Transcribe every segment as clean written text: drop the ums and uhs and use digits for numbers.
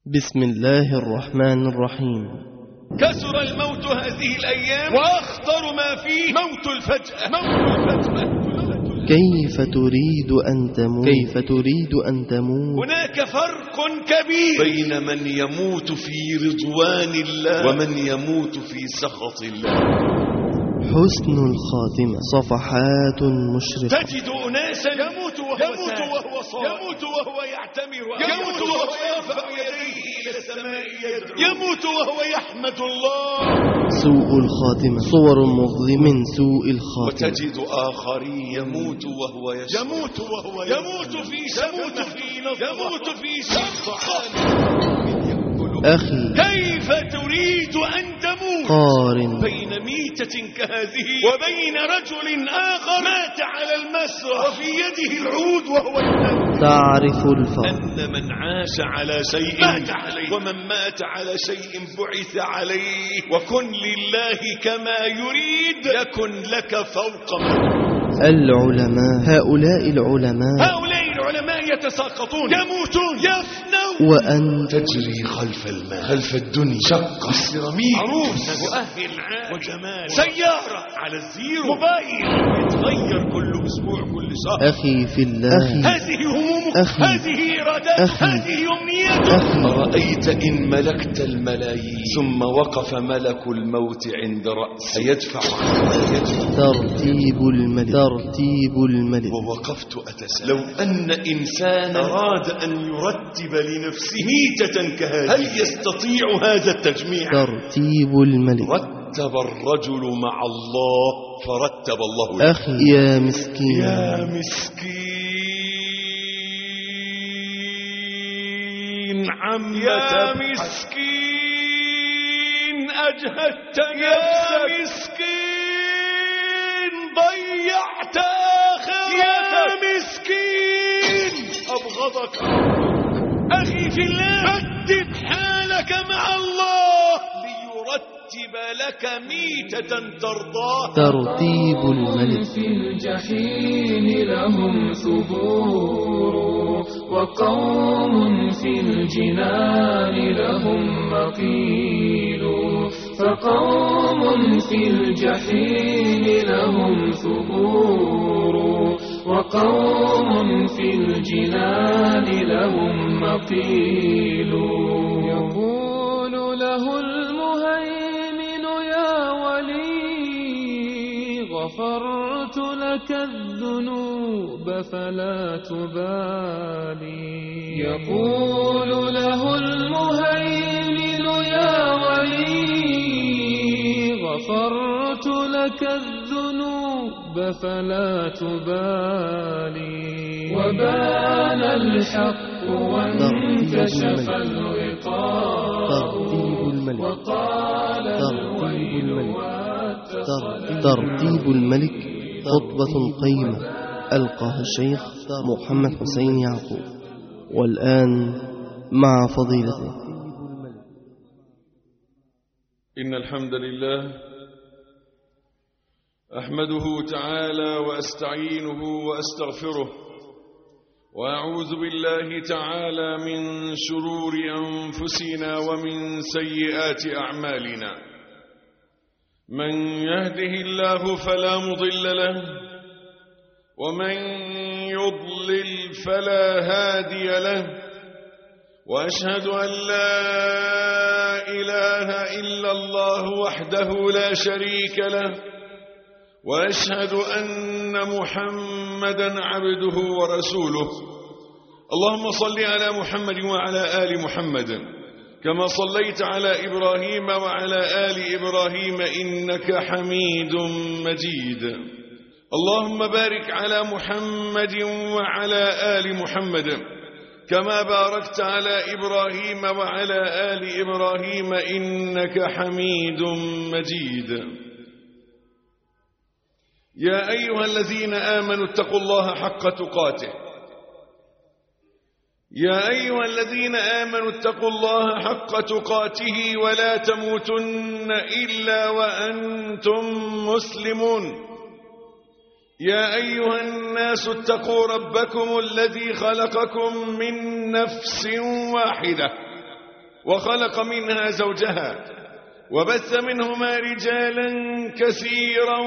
بسم الله الرحمن الرحيم. كسر الموت هذه الأيام وأخطر ما فيه موت الفجأة. كيف تريد أن تموت هناك فرق كبير بين من يموت في رضوان الله ومن يموت في سخط الله. حسن الخاتمة صفحات مشرقة. تجد أناسا يموت وهو صائم، يموت وهو يعتمر، يموت وهو يرفع يديه إلى السماء يدعو، يموت وهو يحمد الله. سوء الخاتمة صور مظلمة من سوء الخاتمة. وتجد آخرين يموت وهو يشرب، يموت في نصب، يموت في شق. أخي كيف تريد أن تموت؟ قارن بين ميتة كهذه وبين رجل آخر مات على المسرح وفي يده العود وهو ينام. تعرف الفرق أن من عاش على شيء مات عليه، ومن مات على شيء بعث عليه. وكن لله كما يريد يكن لك فوق ما. العلماء هؤلاء العلماء يتساقطون، يموتون، يفنون، وأنت تجري خلف الماء، خلف الدنيا، شقة، السيراميك، عروس، مؤهل عام وجمال، سيارة على الزيرو، موبايل يتغير كل أسبوع كل شهر. أخي في الله، هذه همومك، هذه إراداتك، هذه أمنياتك. أرأيت إن ملكت الملايين ثم وقف ملك الموت عند رأس يدفع ترتيب الملك. ووقفت أتساءل لو أن إنسان أراد أن يرتب لنفسه ميتة كهذه هل يستطيع هذا التجميع؟ ترتيب الملك. رتب الرجل مع الله فرتب الله له. أخي يا مسكين، يا مسكين يا مسكين أجهدت نفسك، يا مسكين ضيعت آخرتك، يا مسكين أبغضك أخي في الله. بدد حالك مع الله ليرتب لك ميتة ترضاها. ترتيب الملك. في الجحيم لهم ثبور، وقوم في الجنان لهم مقيل. فقوم في الجحيم لهم ثبور، وقوم في الجنان لهم مقيل. يقول له المهيمن يا ولي غفرت لك الذنوب فلا تبالي. يقول له المهيمن يا ولي غفرت لك الذنوب فلا تبالي. وبان الحق وانكشف الغطاء وقال الويل ترتيب الملك خطبة قيمة ألقاها الشيخ محمد حسين يعقوب. والآن مع فضيلته. إن الحمد لله أحمده تعالى وأستعينه وأستغفره، وأعوذ بالله تعالى من شرور أنفسنا ومن سيئات أعمالنا. من يهده الله فلا مضل له، ومن يضلل فلا هادي له. وأشهد أن لا إله إلا الله وحده لا شريك له، وأشهد أن محمدا عبده ورسوله. اللهم صل على محمد وعلى آل محمد كما صليت على إبراهيم وعلى آل إبراهيم إنك حميد مجيد. اللهم بارك على محمد وعلى آل محمد كما باركت على إبراهيم وعلى آل إبراهيم إنك حميد مجيد. يا أيها الذين آمنوا اتقوا الله حق تقاته، يا أيها الذين آمنوا اتقوا الله حق تقاته ولا تموتن إلا وأنتم مسلمون. يا أيها الناس اتقوا ربكم الذي خلقكم من نفس واحدة وخلق منها زوجها وبث منهما رجالا كثيرا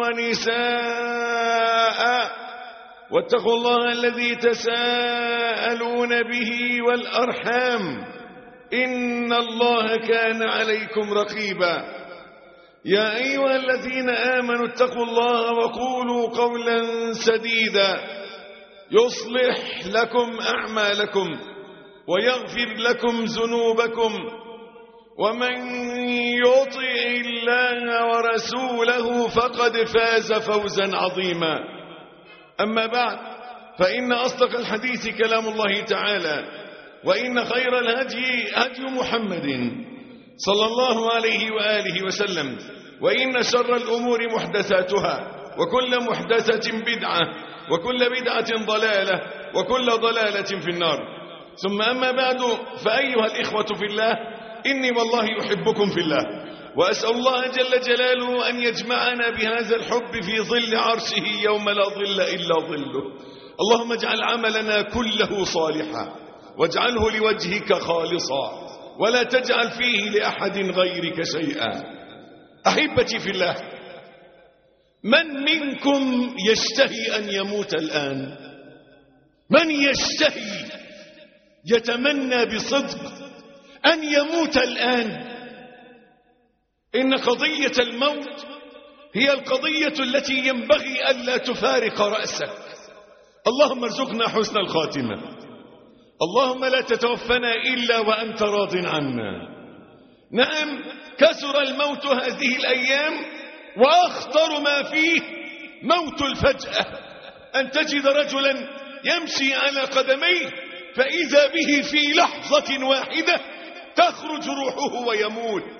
ونساء واتقوا الله الذي تساءلون به والأرحام إن الله كان عليكم رقيبا. يا أيها الذين آمنوا اتقوا الله وقولوا قولا سديدا يصلح لكم أعمالكم ويغفر لكم ذنوبكم ومن يطع الله ورسوله فقد فاز فوزا عظيما. أما بعد فإن أصدق الحديث كلام الله تعالى وإن خير الهدي هدي محمد صلى الله عليه وآله وسلم وإن شر الأمور محدثاتها وكل محدثة بدعة وكل بدعة ضلالة وكل ضلالة في النار. ثم أما بعد فأيها الإخوة في الله إني والله أحبكم في الله وأسأل الله جل جلاله أن يجمعنا بهذا الحب في ظل عرشه يوم لا ظل إلا ظله. اللهم اجعل عملنا كله صالحا واجعله لوجهك خالصا ولا تجعل فيه لأحد غيرك شيئا. أحبتي في الله، من منكم يشتهي أن يموت الآن؟ من يشتهي يتمنى بصدق أن يموت الآن؟ إن قضية الموت هي القضية التي ينبغي ألا تفارق رأسك. اللهم ارزقنا حسن الخاتمة، اللهم لا تتوفنا إلا وأنت راض عنا. نعم، كثر الموت هذه الأيام وأخطر ما فيه موت الفجأة، أن تجد رجلا يمشي على قدميه فإذا به في لحظة واحدة تخرج روحه ويموت.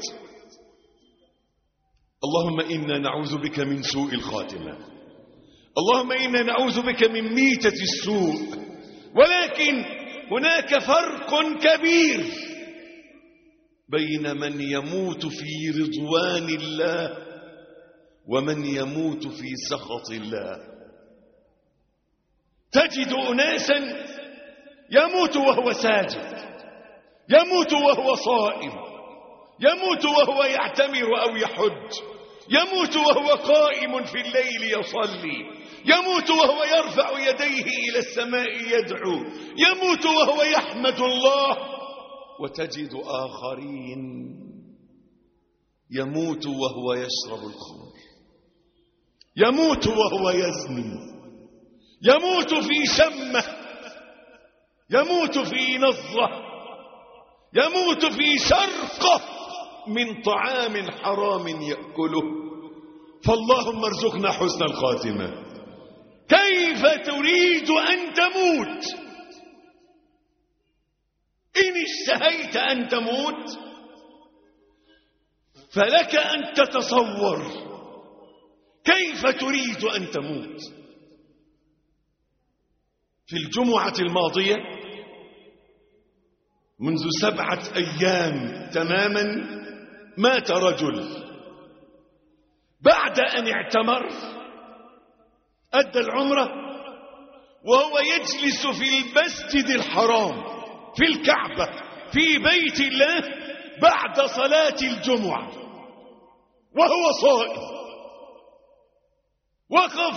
اللهم إنا نعوذ بك من سوء الخاتمة، اللهم إنا نعوذ بك من ميتة السوء. ولكن هناك فرق كبير بين من يموت في رضوان الله ومن يموت في سخط الله. تجد أناسا يموت وهو ساجد، يموت وهو صائم، يموت وهو يعتمر أو يحج، يموت وهو قائم في الليل يصلي، يموت وهو يرفع يديه إلى السماء يدعو، يموت وهو يحمد الله. وتجد آخرين يموت وهو يشرب الخمر، يموت وهو يزني، يموت في شمة، يموت في نظرة، يموت في شرقة من طعام حرام يأكله. فاللهم ارزقنا حسن الخاتمة. كيف تريد أن تموت؟ إن اشتهيت أن تموت فلك أن تتصور كيف تريد أن تموت. في الجمعة الماضية منذ 7 أيام تماما مات رجل بعد أن اعتمر، أدى العمرة وهو يجلس في المسجد الحرام في الكعبة في بيت الله بعد صلاة الجمعة وهو صائم. وقف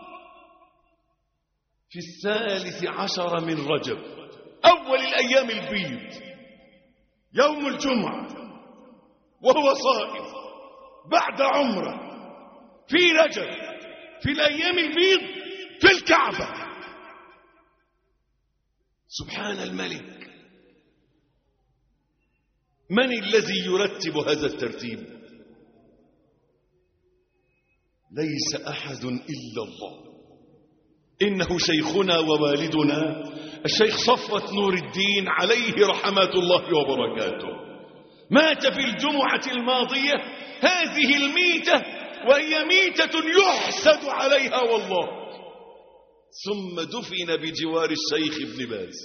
في 13 من رجب، أول الأيام البيض، يوم الجمعة، وهو صائم بعد عمره في رجب في الأيام البيض في الكعبة. سبحان الملك، من الذي يرتب هذا الترتيب؟ ليس أحد إلا الله. إنه شيخنا ووالدنا الشيخ صفوة نور الدين عليه رحمات الله وبركاته مات في الجمعة الماضية هذه الميتة، وهي ميتة يحسد عليها والله. ثم دفن بجوار الشيخ ابن باز.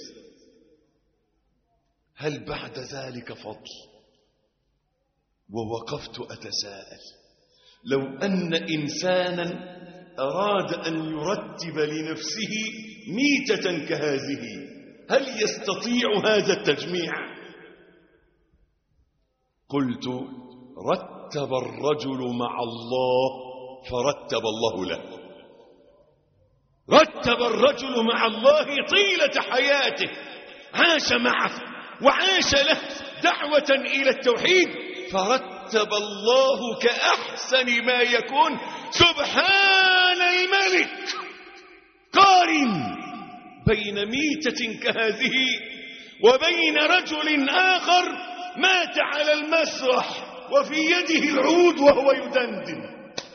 هل بعد ذلك فضل؟ ووقفت أتساءل، لو أن إنسانا أراد أن يرتب لنفسه ميتة كهذه هل يستطيع هذا التجميع؟ قلت رتب الرجل مع الله فرتب الله له. رتب الرجل مع الله طيلة حياته، عاش معه وعاش له دعوة إلى التوحيد، فرتب الله كأحسن ما يكون. سبحان الملك. قارن بين ميتة كهذه وبين رجل آخر مات على المسرح وفي يده العود وهو يدندن.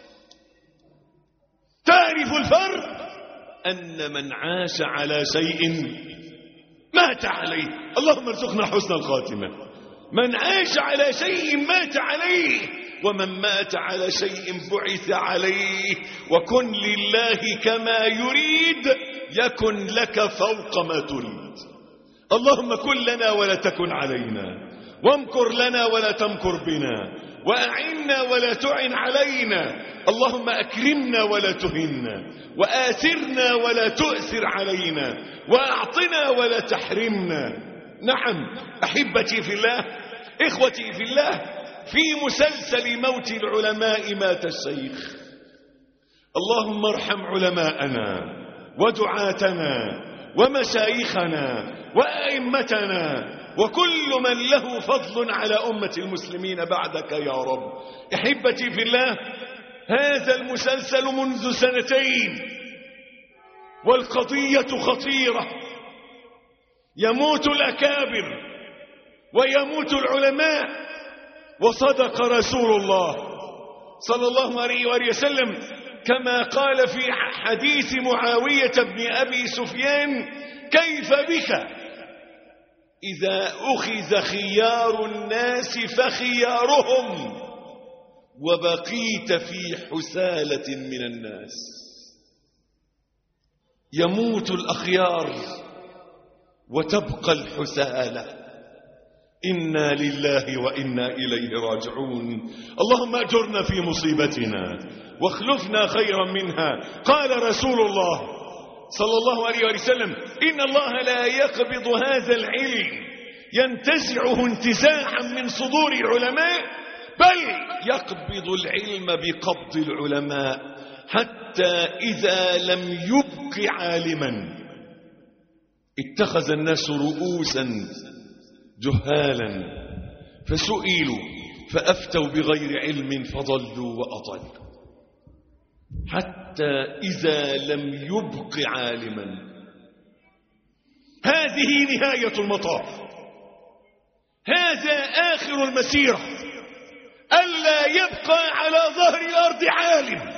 تعرف الفرق؟ أن من عاش على شيء مات عليه. اللهم ارزقنا حسن الخاتمة. من عاش على شيء مات عليه، ومن مات على شيء بعث عليه. وكن لله كما يريد يكن لك فوق ما تريد. اللهم كن لنا ولا تكن علينا، وامكر لنا ولا تمكر بنا، وأعنا ولا تعن علينا. اللهم أكرمنا ولا تهنا، وآثرنا ولا تؤثر علينا، وأعطنا ولا تحرمنا. نعم أحبتي في الله، إخوتي في الله، في مسلسل موت العلماء مات الشيخ. اللهم ارحم علماءنا ودعاتنا ومشايخنا وأئمتنا وكل من له فضل على أمة المسلمين بعدك يا رب. أحبتي في الله، هذا المسلسل منذ 2 والقضية خطيرة. يموت الأكابر ويموت العلماء، وصدق رسول الله صلى الله عليه وآله وسلم كما قال في حديث معاوية بن أبي سفيان: كيف بك إذا أخذ خيار الناس فخيارهم وبقيت في حسالة من الناس. يموت الأخيار وتبقى الحسالة. إنا لله وإنا إليه راجعون. اللهم أجرنا في مصيبتنا واخلفنا خيرا منها. قال رسول الله صلى الله عليه وسلم: إن الله لا يقبض هذا العلم ينتزعه انتزاعا من صدور العلماء، بل يقبض العلم بقبض العلماء، حتى إذا لم يبق عالما اتخذ الناس رؤوسا جهالا فسئلوا فأفتوا بغير علم فضلوا وأضلوا، حتى إذا لم يبق عالما. هذه نهاية المطاف، هذا آخر المسيرة، ألا يبقى على ظهر الأرض عالم.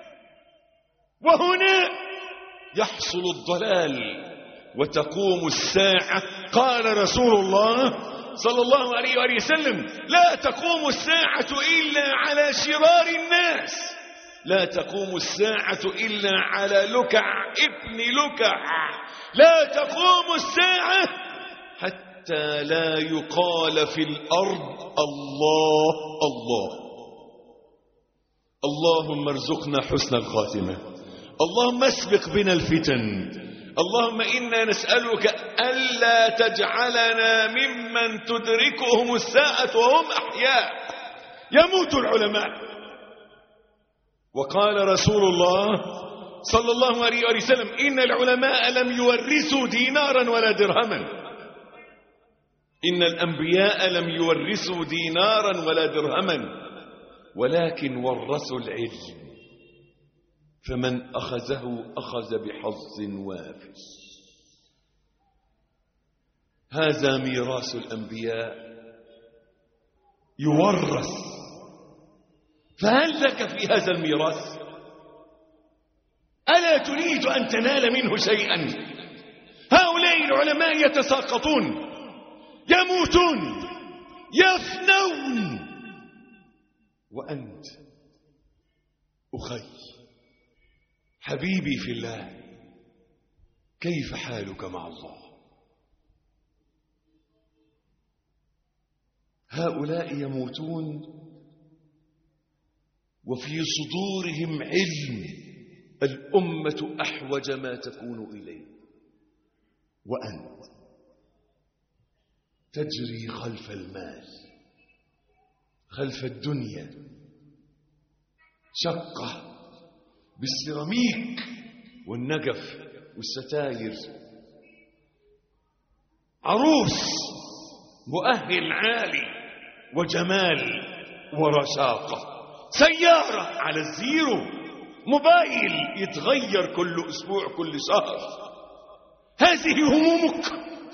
وهنا يحصل الضلال وتقوم الساعة. قال رسول الله صلى الله عليه وآله وسلم: لا تقوم الساعة إلا على شرار الناس، لا تقوم الساعة إلا على لكع ابن لكع، لا تقوم الساعة حتى لا يقال في الأرض الله الله. اللهم ارزقنا حسن الخاتمة. اللهم اسبق بنا الفتن. اللهم إنا نسألك ألا تجعلنا ممن تدركهم الساعة وهم أحياء. يموت العلماء. وقال رسول الله صلى الله عليه وسلم: إن العلماء لم يورثوا دينارا ولا درهما. إن الأنبياء لم يورثوا دينارا ولا درهما، ولكن ورثوا العلم، فمن أخذه أخذ بحظ وافر. هذا ميراث الأنبياء يورث. فهل لك في هذا الميراث؟ ألا تريد أن تنال منه شيئا؟ هؤلاء العلماء يتساقطون، يموتون، يفنون، وأنت أخي حبيبي في الله، كيف حالك مع الله؟ هؤلاء يموتون وفي صدورهم علم الأمة أحوج ما تكون إليه، وأنت تجري خلف المال خلف الدنيا شقة بالسيراميك والنجف والستاير، عروس مؤهل عالي وجمال ورشاقة، سيارة على الزيرو، موبايل يتغير كل أسبوع كل شهر. هذه همومك،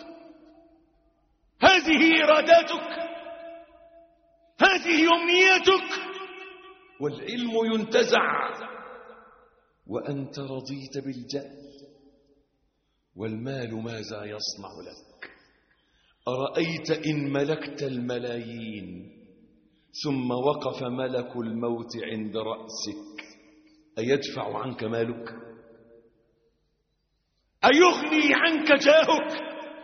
هذه إراداتك، هذه أمنياتك، والعلم ينتزع وأنت رضيت بالجهل. والمال ماذا يصنع لك؟ أرأيت إن ملكت الملايين ثم وقف ملك الموت عند رأسك، أيدفع عنك مالك؟ أيغني عنك جاهك؟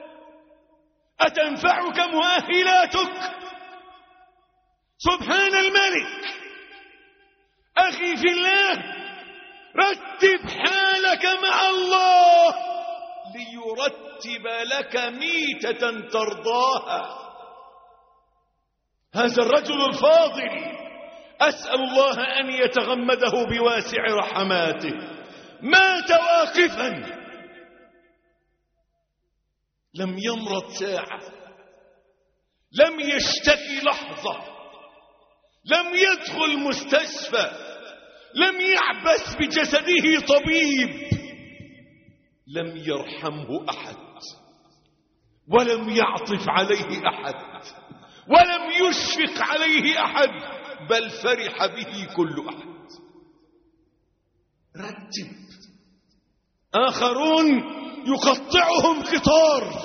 أتنفعك مؤهلاتك؟ سبحان الملك. أخي في الله، رتب حالك مع الله ليرتب لك ميتة ترضاها. هذا الرجل الفاضل أسأل الله أن يتغمده بواسع رحماته مات واقفا، لم يمرض ساعة، لم يشتكي لحظة، لم يدخل مستشفى، لم يعبث بجسده طبيب، لم يرحمه أحد، ولم يعطف عليه أحد، ولم يشفق عليه أحد، بل فرح به كل أحد. رتب. آخرون يقطعهم قطار،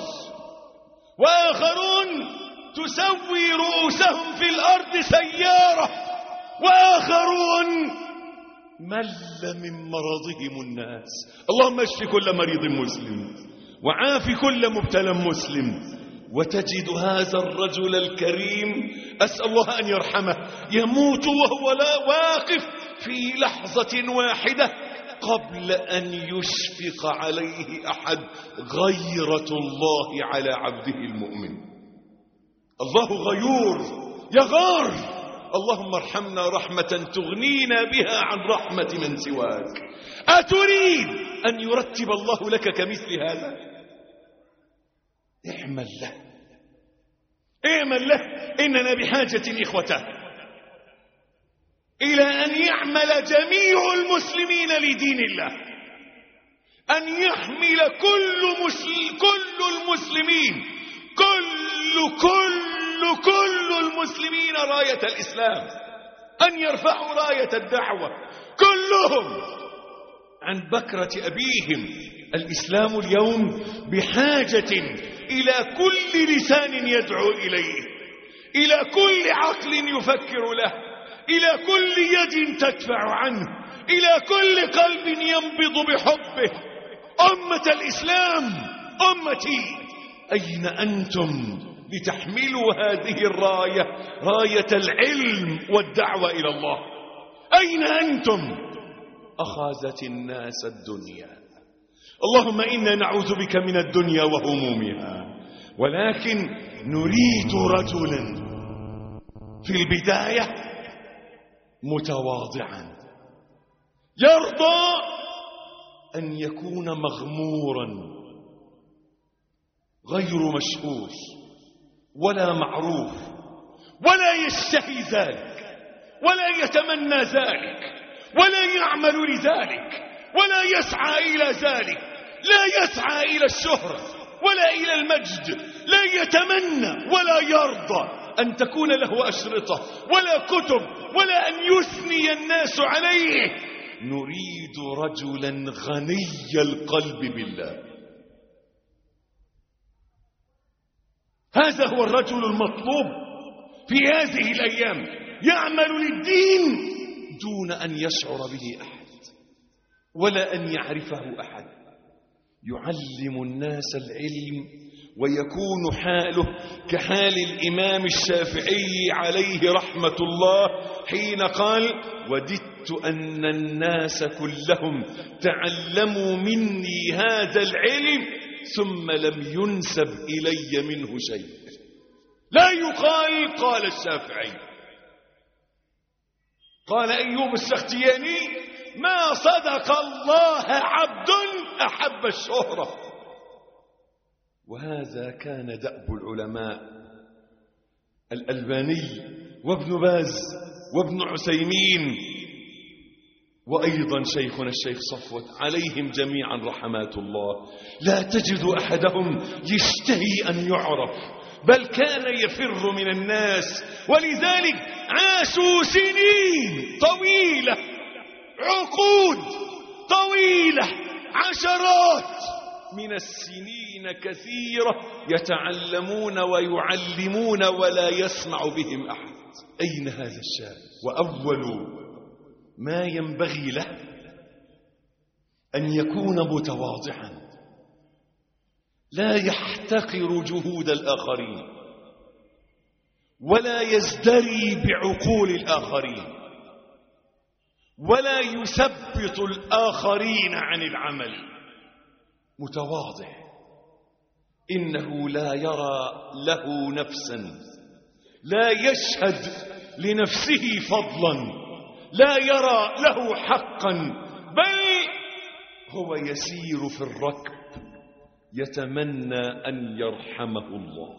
وآخرون تسوي رؤوسهم في الأرض سيارة، وآخرون مل من مرضهم الناس. اللهم اشف كل مريض مسلم وعاف كل مبتلى مسلم. وتجد هذا الرجل الكريم أسأل الله أن يرحمه يموت وهو لا واقف في لحظة واحدة قبل أن يشفق عليه أحد غيرة الله على عبده المؤمن. الله غيور يغار. اللهم ارحمنا رحمة تغنينا بها عن رحمة من سواك. أتريد أن يرتب الله لك كمثل هذا؟ اعمل له، اعمل له. إننا بحاجة إخوته إلى أن يعمل جميع المسلمين لدين الله، أن يحمل كل المسلمين كل المسلمين راية الإسلام، أن يرفعوا راية الدعوة كلهم عن بكرة أبيهم. الإسلام اليوم بحاجة إلى كل لسان يدعو إليه، إلى كل عقل يفكر له، إلى كل يد تدفع عنه، إلى كل قلب ينبض بحبه. أمة الإسلام، أمتي، أين أنتم لتحملوا هذه الراية، راية العلم والدعوة إلى الله؟ أين أنتم؟ أخذت الناس الدنيا. اللهم إنا نعوذ بك من الدنيا وهمومها، ولكن نريد رجلا في البداية متواضعا يرضى أن يكون مغمورا غير مشهور ولا معروف، ولا يشتهي ذلك، ولا يتمنى ذلك، ولا يعمل لذلك، ولا يسعى إلى ذلك، لا يسعى إلى الشهرة ولا إلى المجد، لا يتمنى ولا يرضى أن تكون له أشرطة ولا كتب ولا أن يثني الناس عليه. نريد رجلا غني القلب بالله. هذا هو الرجل المطلوب في هذه الأيام، يعمل للدين دون أن يشعر به أحد ولا أن يعرفه أحد، يعلم الناس العلم ويكون حاله كحال الإمام الشافعي عليه رحمة الله حين قال: وددت أن الناس كلهم تعلموا مني هذا العلم ثم لم ينسب إلي منه شيء. لا يقال قال الشافعي، قال أيوب السختياني: ما صدق الله عبد أحب الشهرة. وهذا كان دأب العلماء الألباني وابن باز وابن عثيمين وأيضا شيخنا الشيخ صفوت عليهم جميعا رحمات الله. لا تجد أحدهم يشتهي أن يعرف، بل كان يفر من الناس، ولذلك عاشوا سنين طويلة، عقود طويلة، عشرات من السنين كثيرة يتعلمون ويعلمون ولا يسمع بهم أحد. أين هذا الشاب؟ وأول ما ينبغي له أن يكون متواضعا، لا يحتقر جهود الآخرين ولا يزدري بعقول الآخرين ولا يثبط الآخرين عن العمل. متواضع، إنه لا يرى له نفسا، لا يشهد لنفسه فضلا، لا يرى له حقا، بل هو يسير في الركب يتمنى أن يرحمه الله.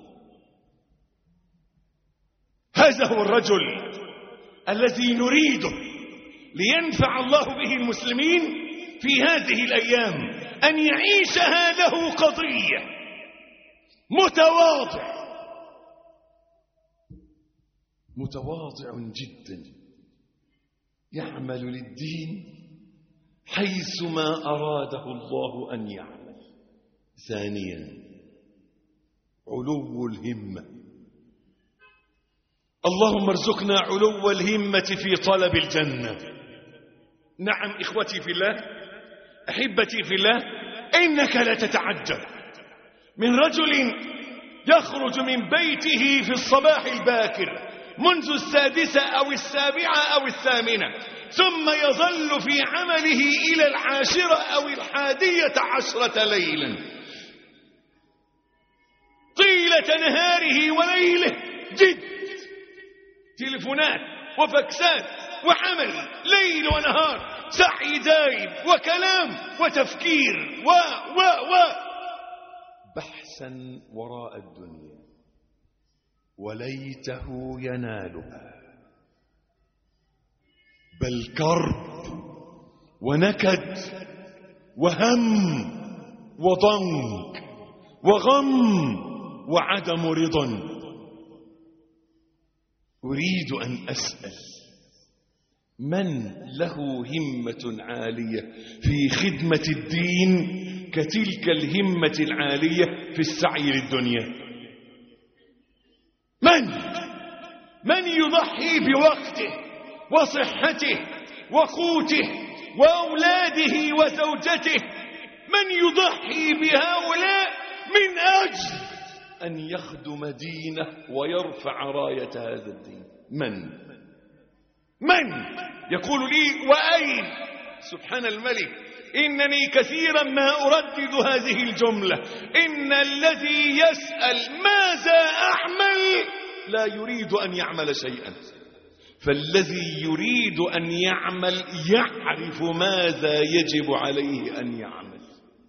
هذا هو الرجل الذي نريده لينفع الله به المسلمين في هذه الأيام، أن يعيشها له قضية. متواضع جدا، يعمل للدين حيثما أراده الله أن يعمل. ثانيا، علو الهمة. اللهم ارزقنا علو الهمة في طلب الجنة. نعم إخوتي في الله، أحبتي في الله، إنك لا تتعجب من رجل يخرج من بيته في الصباح الباكر منذ 6 أو 7 أو 8، ثم يظل في عمله إلى 10 أو 11 ليلا، طيلة نهاره وليله جد، تلفونات وفكسات وعمل ليل ونهار، سعي دايم وكلام وتفكير بحثا وراء الدنيا، وليته ينالها، بل كرب ونكد وهم وضنك وغم وعدم رضا. أريد أن أسأل: من له همة عالية في خدمة الدين كتلك الهمة العالية في السعي للدنيا؟ من يضحي بوقته وصحته وقوته وأولاده وزوجته؟ من يضحي بهؤلاء من أجل أن يخدم دينه ويرفع راية هذا الدين؟ من يقول لي وأين؟ سبحان الملك، إنني كثيرا ما أردد هذه الجملة: إن الذي يسأل ماذا أعمل لا يريد أن يعمل شيئا، فالذي يريد أن يعمل يعرف ماذا يجب عليه أن يعمل.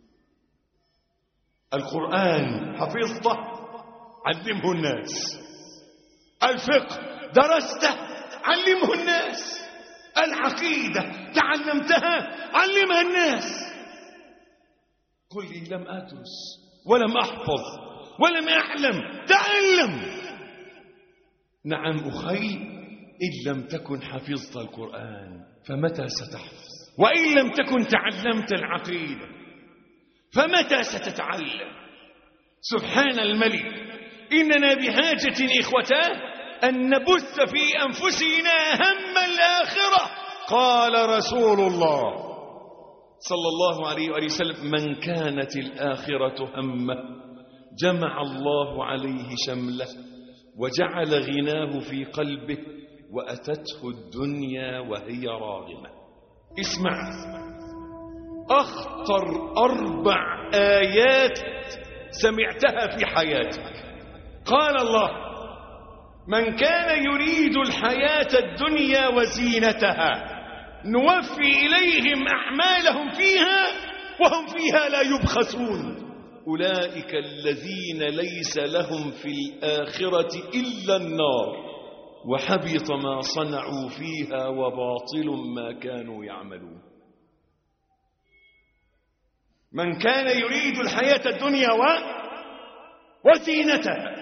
القرآن حفظته، علمه الناس. الفقه درسته، علمه الناس. العقيدة تعلمتها، علمها الناس. قل لي لم أدرس ولم أحفظ ولم أعلم، تعلم. نعم أخي، إن لم تكن حفظت القرآن فمتى ستحفظ؟ وإن لم تكن تعلمت العقيدة فمتى ستتعلم؟ سبحان الملك، إننا بحاجة إخوتاه أن نبث في أنفسنا هم الآخرة. قال رسول الله صلى الله عليه وآله وسلم: من كانت الآخرة همه جمع الله عليه شمله وجعل غناه في قلبه وأتته الدنيا وهي راغمة. اسمع، أخطر 4 آيات سمعتها في حياتك. قال الله: من كان يريد الحياة الدنيا وزينتها نوفي إليهم أعمالهم فيها وهم فيها لا يبخسون أولئك الذين ليس لهم في الآخرة إلا النار وحبط ما صنعوا فيها وباطل ما كانوا يعملون. من كان يريد الحياة الدنيا وزينتها،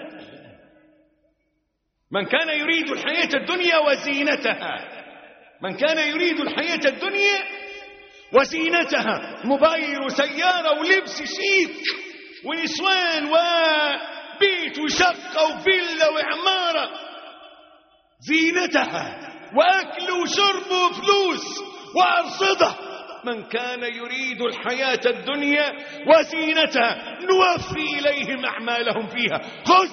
من كان يريد الحياة الدنيا وزينتها، من كان يريد الحياة الدنيا وزينتها، موبايل وسيارة ولبس شيك ونسوان وبيت وشقة وفيلا وعمارة، زينتها وأكل وشرب وفلوس وأرصدة. من كان يريد الحياة الدنيا وزينتها نوفي إليهم أعمالهم فيها. خذ،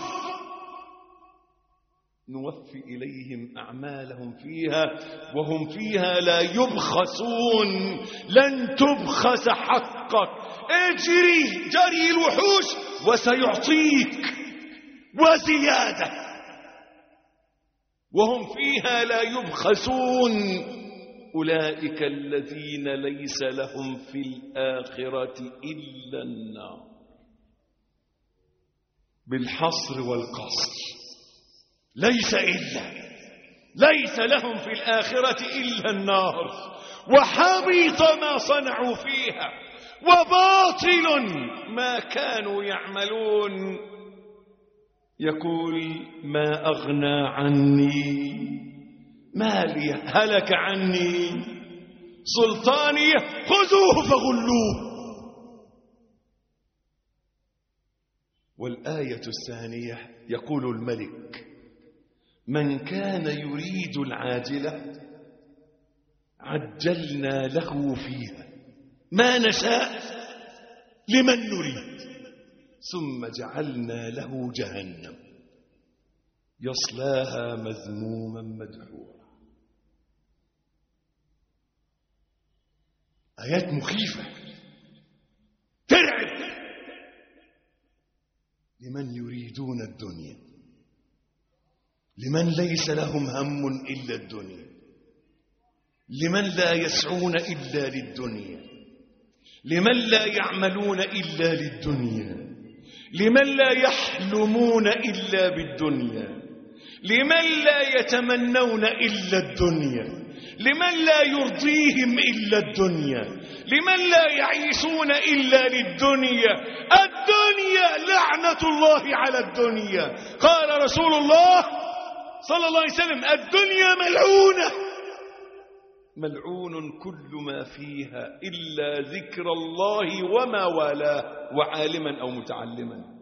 نوفي إليهم أعمالهم فيها وهم فيها لا يبخسون. لن تبخس حقك، اجري جري الوحوش وسيعطيك وزيادة، وهم فيها لا يبخسون. أولئك الذين ليس لهم في الآخرة إلا النار. بالحصر والقصر، ليس لهم في الآخرة إلا النار وحبط ما صنعوا فيها وباطل ما كانوا يعملون. يقول ما أغنى عني مالي، هلك عني سلطاني، خذوه فغلوه. والآية الثانية يقول الملك من كان يريد العاجلة عجلنا له فيها ما نشاء لمن نريد ثم جعلنا له جهنم يصلاها مذموما مدحورا. آيات مخيفة ترعب لمن يريدون الدنيا، لمن ليس لهم هم إلا الدنيا، لمن لا يسعون إلا للدنيا، لمن لا يعملون إلا للدنيا، لمن لا يحلمون إلا بالدنيا، لمن لا يتمنون إلا الدنيا، لمن لا يرضيهم إلا الدنيا، لمن لا يعيشون إلا للدنيا. الدنيا لعنة الله على الدنيا. قال رسول الله صلى الله عليه وسلم الدنيا ملعونة، ملعون كل ما فيها إلا ذكر الله وما والاه وعالما أو متعلما.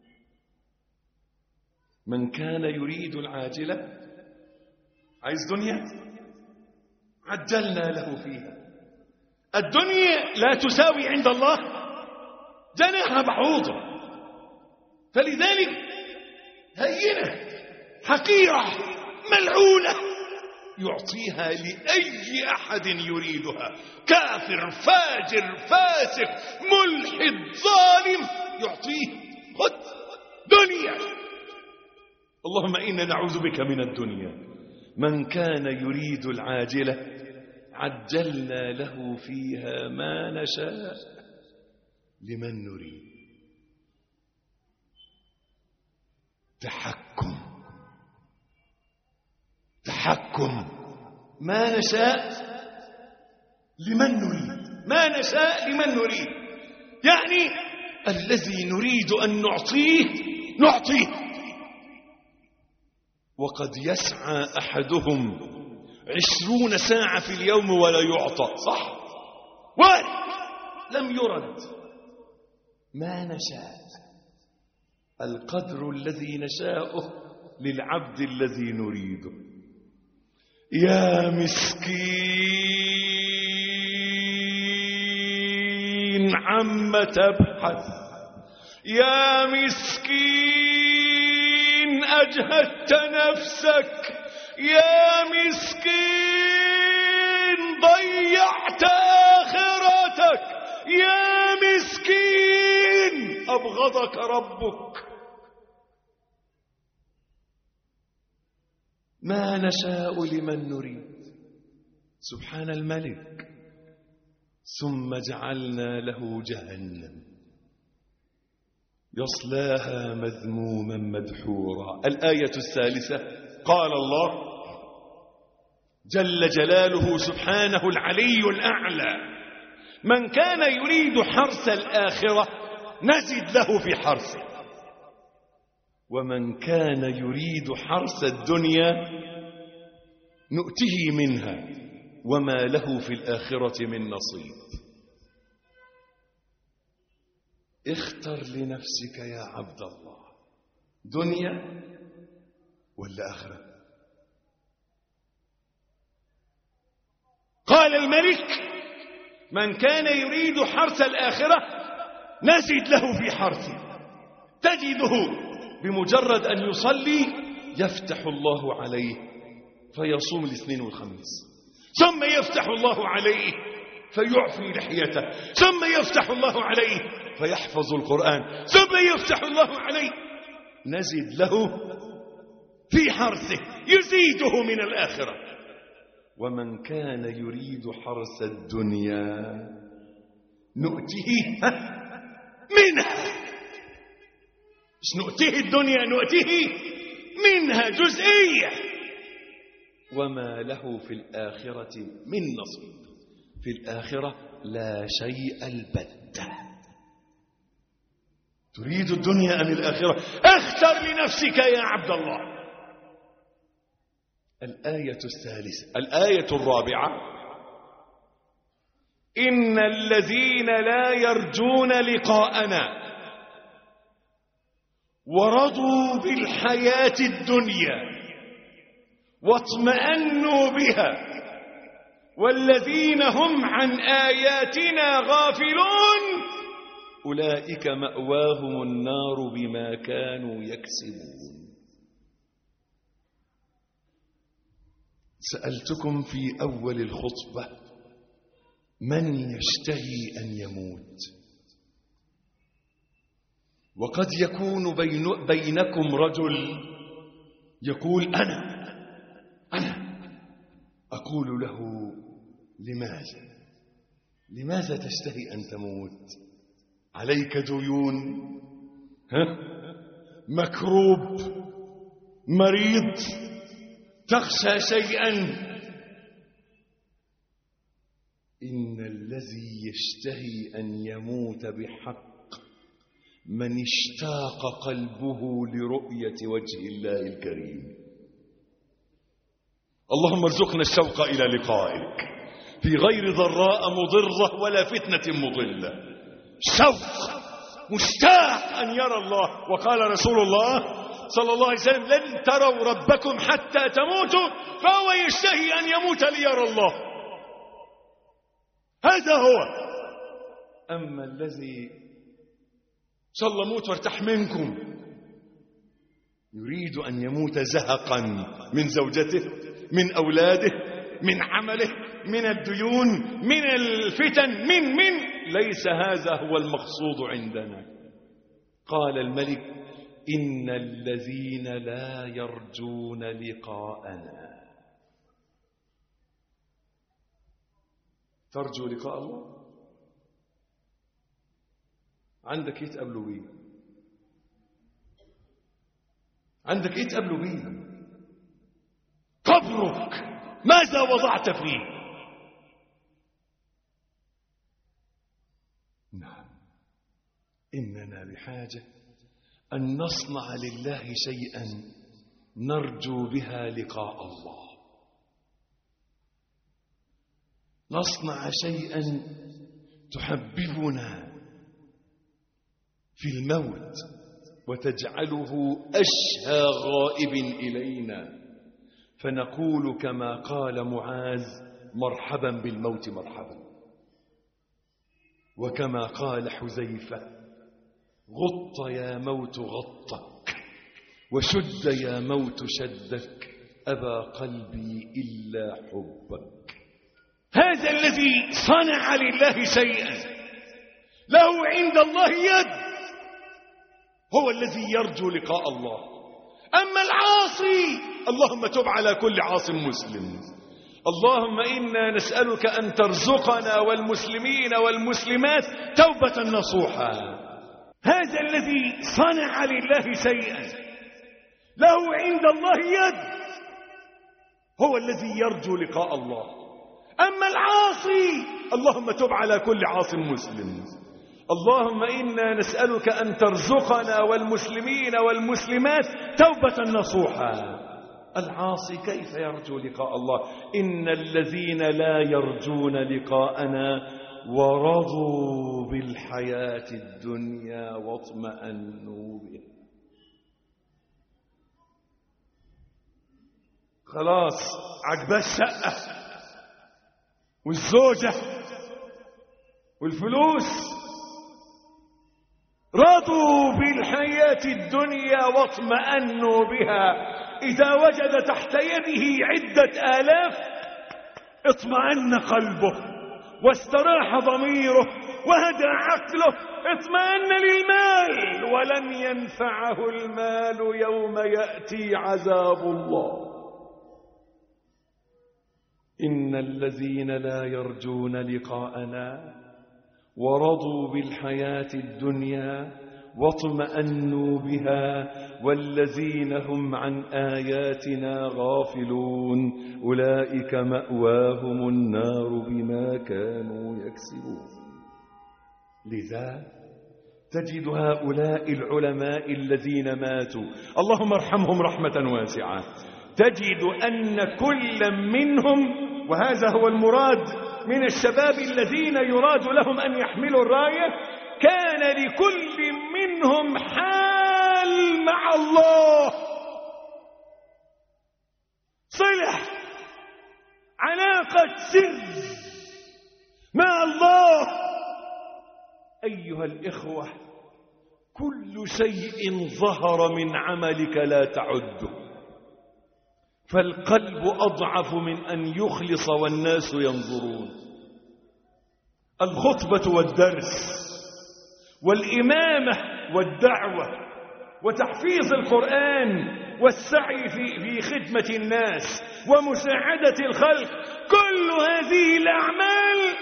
من كان يريد العاجلة، عايز دنيا، عجلنا له فيها. الدنيا لا تساوي عند الله جناح بعوضة، فلذلك هينة حقيرة ملعونة يعطيها لأي أحد يريدها، كافر فاجر فاسق ملحد ظالم يعطيه. خذ دنيا، اللهم إنا نعوذ بك من الدنيا. من كان يريد العاجلة عجلنا له فيها ما نشاء لمن نريد. تحكم ما نشاء لمن نريد، ما نشاء لمن نريد، يعني الذي نريد أن نعطيه. وقد يسعى أحدهم 20 ساعة في اليوم ولا يعطى، صح؟ ولم يرد. ما نشاء، القدر الذي نشاءه للعبد الذي نريده. يا مسكين عم تبحث، يا مسكين أجهدت نفسك، يا مسكين ضيعت آخرتك، يا مسكين أبغضك ربك. ما نشاء لمن نريد. سبحان الملك. ثم جعلنا له جهنم يصلاها مذموما مدحورا. الآية الثالثة قال الله جل جلاله سبحانه العلي الأعلى من كان يريد حرث الآخرة نزد له في حرثه ومن كان يريد حرث الدنيا نؤته منها وما له في الآخرة من نصيب. اختر لنفسك يا عبد الله دنيا ولا آخرة. قال الملك من كان يريد حرث الآخرة نزد له في حرثه. تجده بمجرد أن يصلي يفتح الله عليه فيصوم الاثنين والخميس، ثم يفتح الله عليه فيعفي لحيته، ثم يفتح الله عليه فيحفظ القرآن، ثم يفتح الله عليه. نزد له في حرثه يزيده من الآخرة. ومن كان يريد حرث الدنيا نؤته منها. مش نؤته الدنيا، نؤته منها جزئية وما له في الآخرة من نصيب. في الآخرة لا شيء البتة. تريد الدنيا أم الآخرة؟ اختر لنفسك يا عبد الله. الآية الثالثة. الآية الرابعة إن الذين لا يرجون لقاءنا ورضوا بالحياة الدنيا واطمأنوا بها والذين هم عن آياتنا غافلون أولئك مأواهم النار بما كانوا يكسبون. سألتكم في أول الخطبة من يشتهي أن يموت؟ وقد يكون بينكم رجل يقول أنا أقول له لماذا تشتهي أن تموت؟ عليك ديون، مكروب، مريض، تخشى شيئا. إن الذي يشتهي أن يموت بحق من اشتاق قلبه لرؤية وجه الله الكريم. اللهم ارزقنا الشوق إلى لقائك في غير ضراء مضرة ولا فتنة مضلة. شوق، مشتاق أن يرى الله. وقال رسول الله صلى الله عليه وسلم لن تروا ربكم حتى تموتوا فهو يشتهي أن يموت ليرى الله. هذا هو. أما الذي إن شاء الله موت وارتاح منكم يريد أن يموت زهقا من زوجته، من أولاده، من عمله، من الديون، من الفتن، من ليس هذا هو المقصود عندنا. قال الملك إن الذين لا يرجون لقاءنا. ترجو لقاء الله؟ عندك ايه تقابله بيه؟ عندك ايه تقابله بيه؟ قبرك ماذا وضعت فيه؟ نعم، إننا بحاجة أن نصنع لله شيئا نرجو بها لقاء الله. نصنع شيئا تحببنا في الموت وتجعله أشهى غائب إلينا، فنقول كما قال معاذ مرحبا بالموت مرحبا، وكما قال حذيفة غط يا موت غطك وشد يا موت شدك أبى قلبي إلا حبك. هذا الذي صنع لله شيئا له عند الله يد هو الذي يرجو لقاء الله. أما العاصي اللهم تب على كل عاص مسلم. اللهم إنا نسألك أن ترزقنا والمسلمين والمسلمات توبة نصوحا. هذا الذي صنع لله شيئا له عند الله يد هو الذي يرجو لقاء الله. أما العاصي اللهم تب على كل عاص مسلم. اللهم إنا نسألك أن ترزقنا والمسلمين والمسلمات توبة نصوحا. العاصي كيف يرجو لقاء الله؟ إن الذين لا يرجون لقاءنا ورضوا بالحياة الدنيا واطمأنوا بها. خلاص عجباه الشقة والزوجة والفلوس، رضوا بالحياة الدنيا واطمأنوا بها. إذا وجد تحت يده 10,000 اطمأن قلبه واستراح ضميره وهدى عقله، اطمأن للمال ولن ينفعه المال يوم يأتي عذاب الله. إن الذين لا يرجون لقاءنا ورضوا بالحياة الدنيا واطمأنوا بها والذين هم عن آياتنا غافلون أولئك مأواهم النار بما كانوا يكسبون. لذا تجد هؤلاء العلماء الذين ماتوا اللهم ارحمهم رحمة واسعة، تجد أن كل منهم، وهذا هو المراد من الشباب الذين يراد لهم أن يحملوا الراية، كان لكل منهم حال مع الله، صلة، علاقة سر مع الله. أيها الإخوة، كل شيء ظهر من عملك لا تعده، فالقلب أضعف من أن يخلص والناس ينظرون. الخطبة والدرس والإمامة والدعوة وتحفيظ القرآن والسعي في خدمة الناس ومساعدة الخلق، كل هذه الأعمال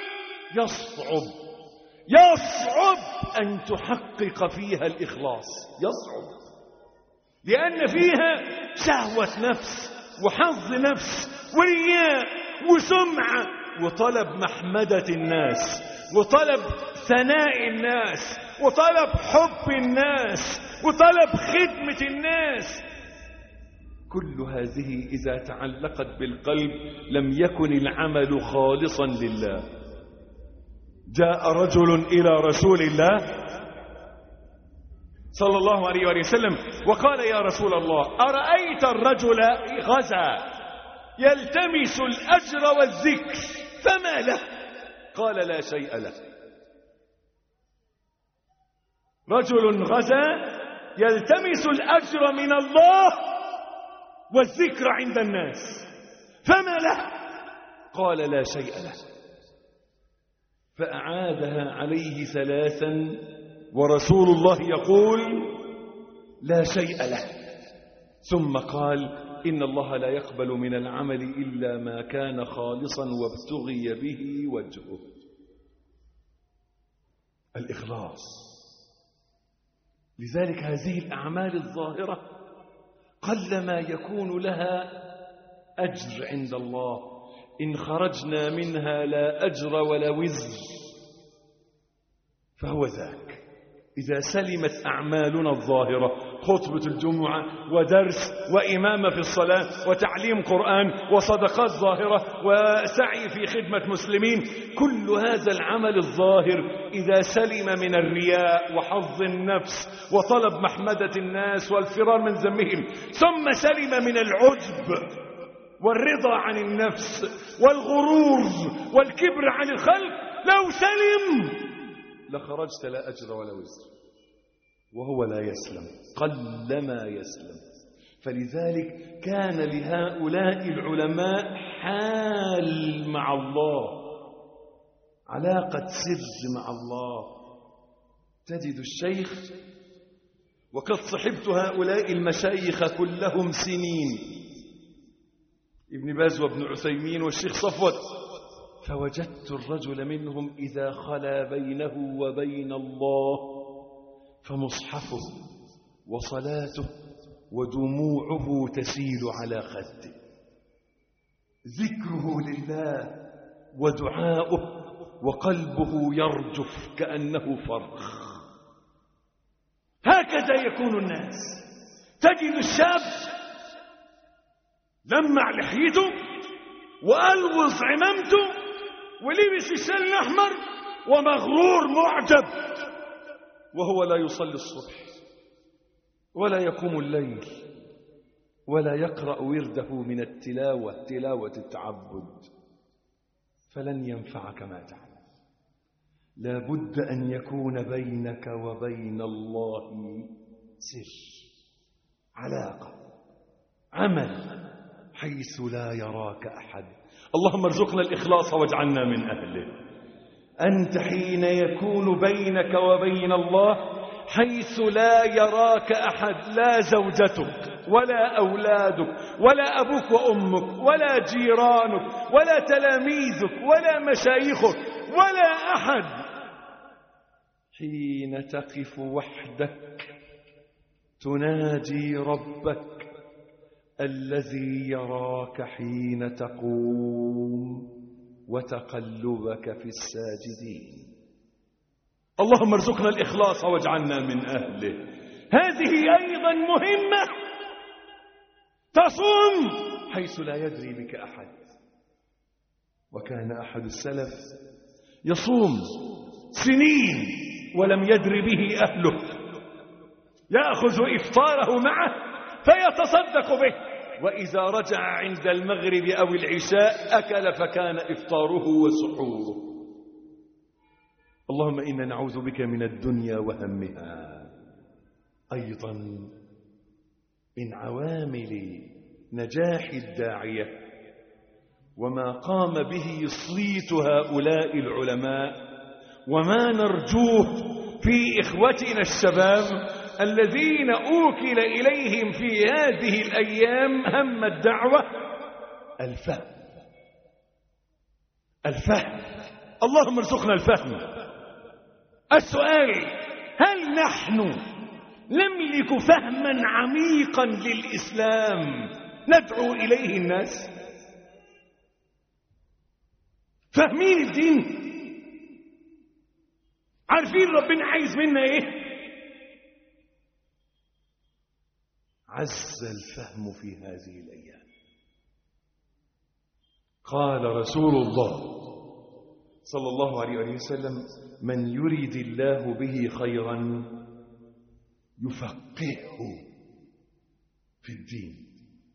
يصعب أن تحقق فيها الإخلاص، يصعب، لأن فيها شهوة نفس وحظ نفس ورياء وسمعة وطلب محمدة الناس وطلب ثناء الناس وطلب حب الناس وطلب خدمة الناس. كل هذه إذا تعلقت بالقلب لم يكن العمل خالصا لله. جاء رجل إلى رسول الله صلى الله عليه وسلم وقال: يا رسول الله، أرأيت الرجل غزا يلتمس الأجر والذكر فما له؟ قال: لا شيء له. رجل غزا يلتمس الأجر من الله والذكر عند الناس فما له؟ قال: لا شيء له. فأعادها عليه 3 ورسول الله يقول: لا شيء له. ثم قال: إن الله لا يقبل من العمل إلا ما كان خالصا وابتغي به وجهه. الإخلاص. لذلك هذه الأعمال الظاهرة قلما يكون لها أجر عند الله، إن خرجنا منها لا أجر ولا وزر فهو ذاك. إذا سلمت أعمالنا الظاهرة، خطبة الجمعة ودرس وإمامة في الصلاة وتعليم قرآن وصدقات ظاهرة وسعي في خدمة مسلمين، كل هذا العمل الظاهر إذا سلم من الرياء وحظ النفس وطلب محمدة الناس والفرار من ذمهم، ثم سلم من العجب والرضا عن النفس والغرور والكبر عن الخلق، لو سلم لخرجت لا أجر ولا وزر، وهو لا يسلم، قلما يسلم. فلذلك كان لهؤلاء العلماء حال مع الله، علاقة سر مع الله. تجد الشيخ وقد صحبت هؤلاء المشايخ كلهم سنين، ابن باز وابن عثيمين والشيخ صفوت، فوجدت الرجل منهم إذا خلا بينه وبين الله فمصحفه وصلاته ودموعه تسيل على خده، ذكره لله ودعاؤه وقلبه يرجف كأنه فرخ. هكذا يكون الناس. تجد الشاب لمع لحيته وألوظ عمامته ولبس الشال الأحمر ومغرور معجب، وهو لا يصلي الصبح ولا يقوم الليل ولا يقرأ ورده من التلاوة، تلاوة التعبد، فلن ينفعك ما تعمل. لا بد أن يكون بينك وبين الله سر، علاقة، عمل، حيث لا يراك أحد. اللهم ارزقنا الإخلاص واجعلنا من أهله. أنت حين يكون بينك وبين الله حيث لا يراك أحد، لا زوجتك ولا أولادك ولا أبوك وأمك ولا جيرانك ولا تلاميذك ولا مشايخك ولا أحد، حين تقف وحدك تناجي ربك الذي يراك حين تقوم وتقلبك في الساجدين. اللهم ارزقنا الإخلاص واجعلنا من أهله. هذه أيضا مهمة. تصوم حيث لا يدري بك أحد. وكان أحد السلف يصوم سنين ولم يدري به أهله، يأخذ إفطاره معه فيتصدق به، وإذا رجع عند المغرب أو العشاء أكل فكان إفطاره وسحوره. اللهم إنا نعوذ بك من الدنيا وهمها. أيضا من عوامل نجاح الداعية وما قام به صيت هؤلاء العلماء وما نرجوه في إخوتنا الشباب الذين أوكل إليهم في هذه الأيام هم الدعوة، الفهم. الفهم. اللهم ارزقنا الفهم. السؤال: هل نحن نملك فهما عميقا للإسلام ندعو إليه الناس؟ فاهمين الدين؟ عارفين ربنا عايز منا ايه؟ عز الفهم في هذه الأيام. قال رسول الله صلى الله عليه وسلم: من يريد الله به خيرا يفقهه في الدين.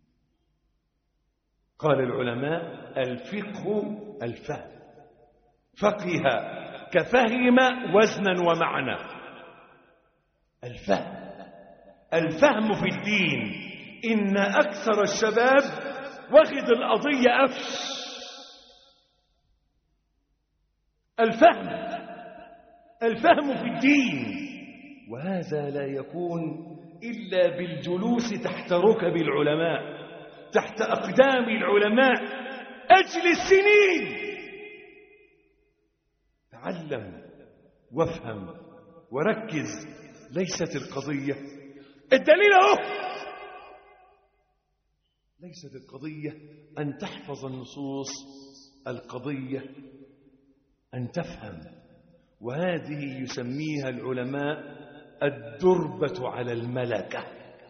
قال العلماء: الفقه الفهم، فقه كفهم وزنا ومعنى. الفهم، الفهم في الدين. إن أكثر الشباب واخد القضية أفش. الفهم، الفهم في الدين. وهذا لا يكون إلا بالجلوس تحت ركب العلماء، تحت أقدام العلماء. أجلس سنين، تعلم وافهم وركز. ليست القضية الدليل اهو، ليست القضية أن تحفظ النصوص، القضية أن تفهم. وهذه يسميها العلماء الدربة على الملكة،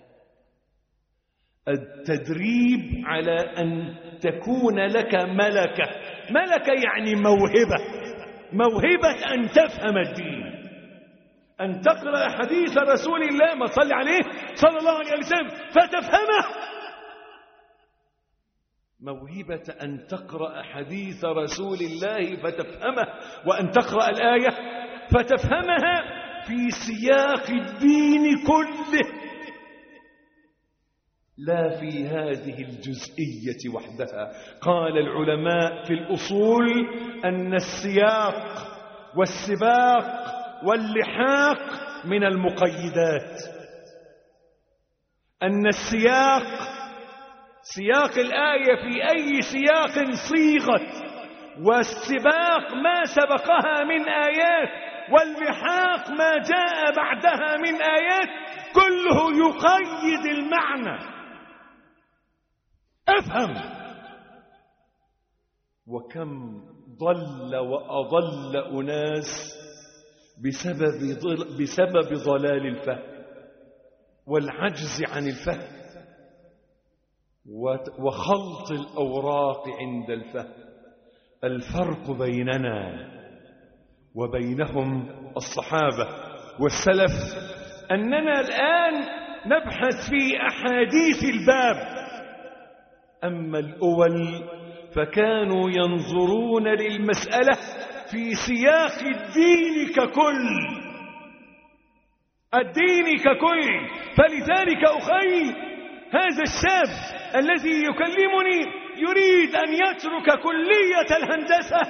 التدريب على أن تكون لك ملكة. ملكة يعني موهبة، موهبة أن تفهم الدين، أن تقرأ حديث رسول الله ما صلى عليه صلى الله عليه وسلم فتفهمه. موهبة أن تقرأ حديث رسول الله فتفهمه، وأن تقرأ الآية فتفهمها في سياق الدين كله، لا في هذه الجزئية وحدها. قال العلماء في الأصول أن السياق والسباق واللحاق من المقيدات. أن سياق الآية في أي سياق صيغت، والسباق ما سبقها من آيات، واللحاق ما جاء بعدها من آيات، كله يقيد المعنى. افهم. وكم ضل وأضل أناس بسبب ضلال الفهم والعجز عن الفهم وخلط الأوراق عند الفهم. الفرق بيننا وبينهم الصحابة والسلف أننا الآن نبحث في أحاديث الباب، أما الأول فكانوا ينظرون للمسألة في سياق الدين ككل، الدين ككل. فلذلك أخي، هذا الشاب الذي يكلمني يريد أن يترك كلية الهندسة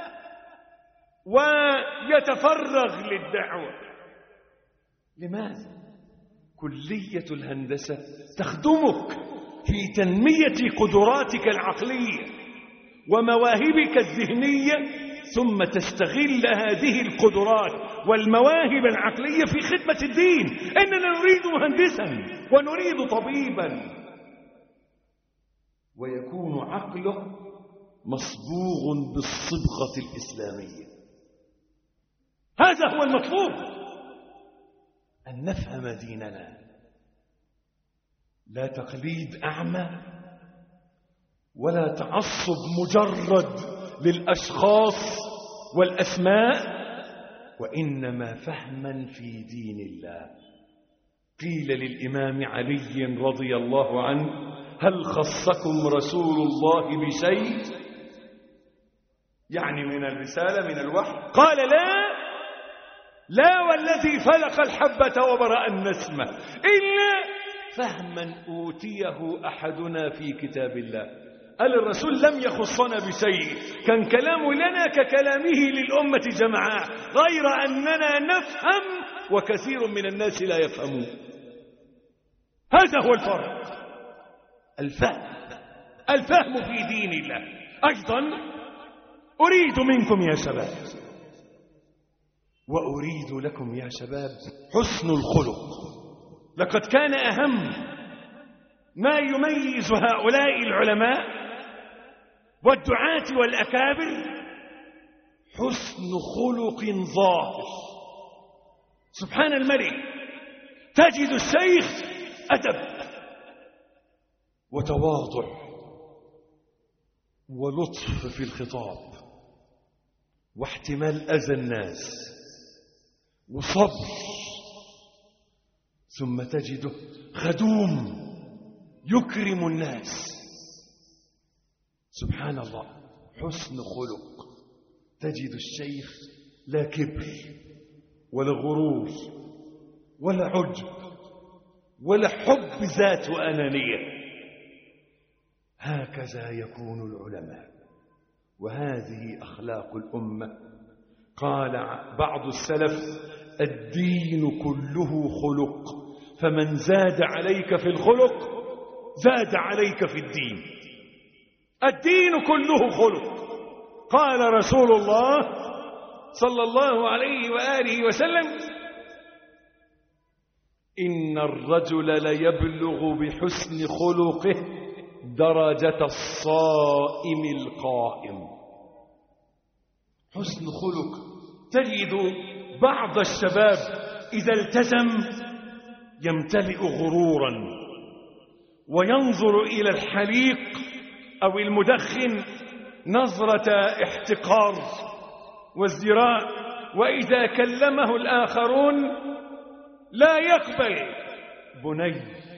ويتفرغ للدعوة. لماذا؟ كلية الهندسة تخدمك في تنمية قدراتك العقلية ومواهبك الذهنية، ثم تستغل هذه القدرات والمواهب العقلية في خدمة الدين. إننا نريد مهندسا ونريد طبيبا، ويكون عقله مصبوغ بالصبغة الإسلامية. هذا هو المطلوب، أن نفهم ديننا، لا تقليد أعمى ولا تعصب مجرد للأشخاص والأسماء، وإنما فهما في دين الله. قيل للإمام علي رضي الله عنه: هل خصكم رسول الله بشيء؟ يعني من الرسالة، من الوحي؟ قال: لا والذي فلق الحبة وبرأ النسمة، إلا فهما أوتيه أحدنا في كتاب الله. قال الرسول: لم يخصنا بشيء، كان كلامه لنا ككلامه للأمة جمعاء، غير أننا نفهم وكثير من الناس لا يفهمون. هذا هو الفرق، الفهم في دين الله. أيضا أريد منكم يا شباب، وأريد لكم يا شباب، حسن الخلق. لقد كان أهم ما يميز هؤلاء العلماء والدعاة والأكابر حسن خلق ظاهر. سبحان الملك، تجد الشيخ أدب وتواضع ولطف في الخطاب واحتمال أذى الناس وصبر، ثم تجده خدوم يكرم الناس. سبحان الله، حسن خلق. تجد الشيخ لا كبر ولا غرور ولا عجب ولا حب ذات وأنانية. هكذا يكون العلماء، وهذه أخلاق الأمة. قال بعض السلف: الدين كله خلق، فمن زاد عليك في الخلق زاد عليك في الدين. الدين كله خلق. قال رسول الله صلى الله عليه وآله وسلم: إن الرجل ليبلغ بحسن خلقه درجة الصائم القائم. حسن خلق. تجد بعض الشباب إذا التزم يمتلئ غرورا وينظر إلى الحليق أو المدخن نظرة احتقار وازدراء، وإذا كلمه الآخرون لا يقبل. بني،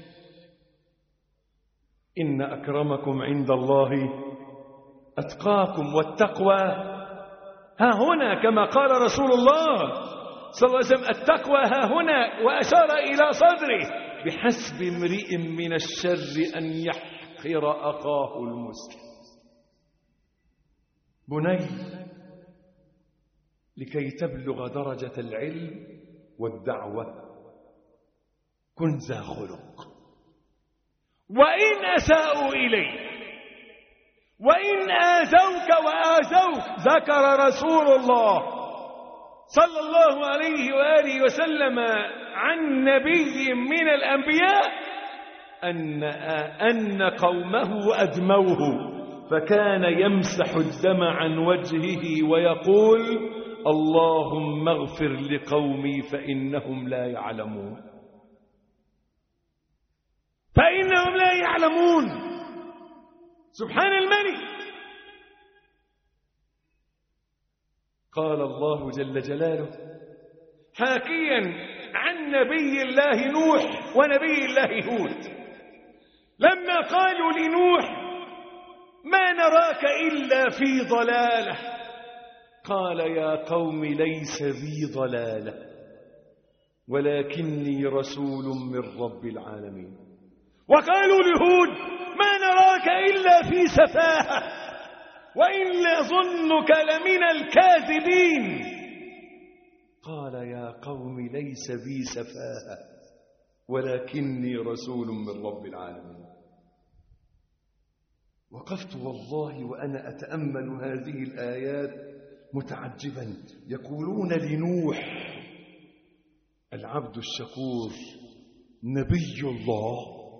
إن أكرمكم عند الله أتقاكم، والتقوى ها هنا كما قال رسول الله صلى الله عليه وسلم: التقوى ها هنا، وأشار إلى صدره: بحسب امرئ من الشر أن يحقر أخاه المسلم. بني، لكي تبلغ درجة العلم والدعوة كن ذا خلق. وإن أساءوا إليك وإن آذوك وآذوك. ذكر رسول الله صلى الله عليه وآله وسلم عن نبي من الأنبياء أن قومه أدموه فكان يمسح الدم عن وجهه ويقول اللهم اغفر لقومي فإنهم لا يعلمون. فإنهم لا يعلمون. سبحان الملك. قال الله جل جلاله حاكيا عن نبي الله نوح ونبي الله هود لما قالوا لنوح ما نراك إلا في ضلالة قال يا قوم ليس بي ضلالة ولكني رسول من رب العالمين. وقالوا لهود ما نراك إلا في سفاهة وإن ظنك لمن الكاذبين قال يا قوم ليس بي سفاهة ولكني رسول من رب العالمين. وقفت والله وأنا أتأمل هذه الآيات متعجبا. يقولون لنوح العبد الشكور نبي الله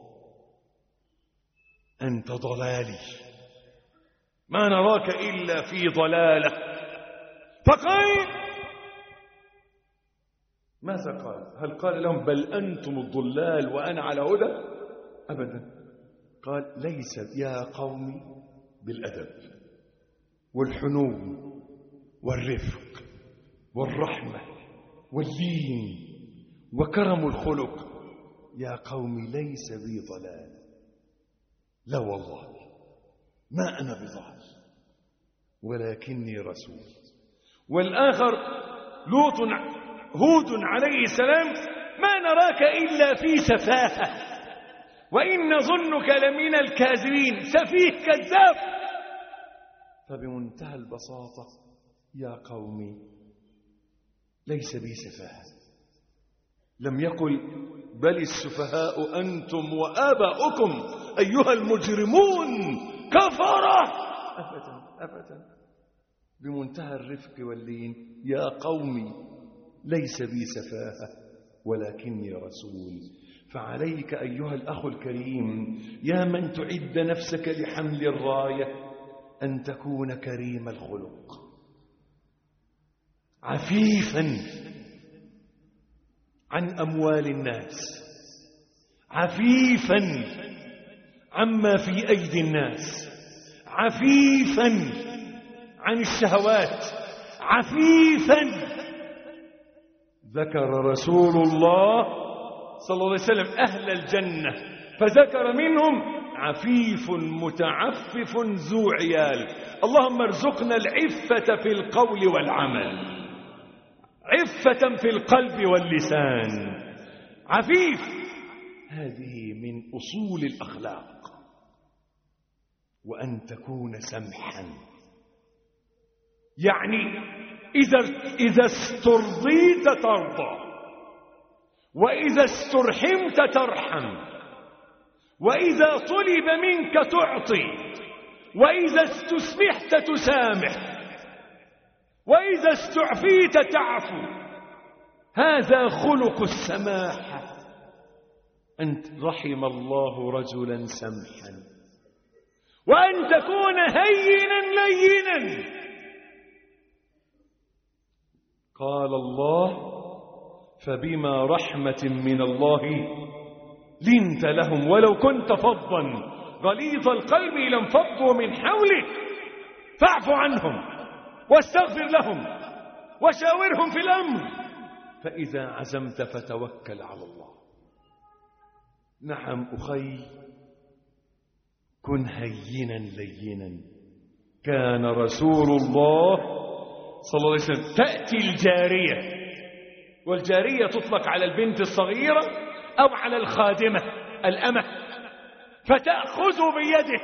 أنت ضلالي ما نراك إلا في ضلالة. فقال ماذا قال؟ هل قال لهم بل أنتم الضلال وأنا على هدى؟ أبدا. قال ليس يا قومي بالأدب والحنو والرفق والرحمة واللين وكرم الخلق يا قوم ليس بي ضلال لا والله ما أنا بضال ولكني رسول. والآخر هود عليه السلام ما نراك إلا في سفاهة وإن ظنك لمن الكاذبين. سفيه كذاب. فبمنتهى البساطة يا قومي ليس بي سفاهة. لم يقل بل السفهاء أنتم وآباؤكم أيها المجرمون كفرة. أبدا. بمنتهى الرفق واللين يا قومي ليس بي سفاهة ولكني رسول. فعليك أيها الأخ الكريم يا من تعد نفسك لحمل الراية أن تكون كريم الخلق عفيفا عن أموال الناس عفيفا عما في أيدي الناس عفيفا عن الشهوات عفيفا. ذكر رسول الله صلى الله عليه وسلم أهل الجنة فذكر منهم عفيف متعفف ذو عيال. اللهم ارزقنا العفة في القول والعمل عفة في القلب واللسان. عفيف هذه من أصول الأخلاق. وأن تكون سمحا يعني إذا استرضيت ترضى وإذا استرحمت ترحم وإذا طلب منك تعطي وإذا استسمحت تسامح وإذا استعفيت تعفو. هذا خلق السماحة. أنت رحم الله رجلا سمحا. وأن تكون هينا لينا. قال الله فبما رحمة من الله لنت لهم ولو كنت فظا غليظ القلب لانفضوا من حولك فاعف عنهم واستغفر لهم وشاورهم في الأمر فإذا عزمت فتوكل على الله. نعم أخي كن هينا لينا. كان رسول الله صلى الله عليه وسلم تأتي الجارية والجارية تطلق على البنت الصغيرة أو على الخادمة الأمة فتأخذ بيده